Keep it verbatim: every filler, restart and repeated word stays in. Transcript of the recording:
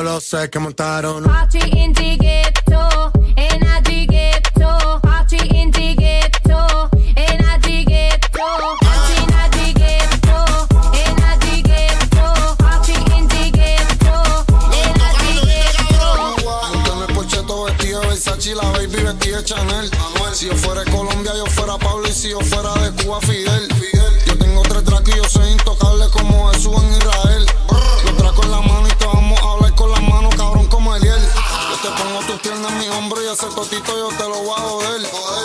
lo sé que montaron. Party in the ghetto, in a the ghetto. Party in the ghetto, in a the ghetto. Party in a the ghetto, in a the ghetto. Party in the ghetto, in a the ghetto. Monté en el porcheto vestido de Versace, la baby vestida de Chanel. Si yo fuera de Colombia, yo fuera Pablo, y si yo fuera de Cuba, Fidel. Yo tengo tres tracks y yo soy intocable como eso.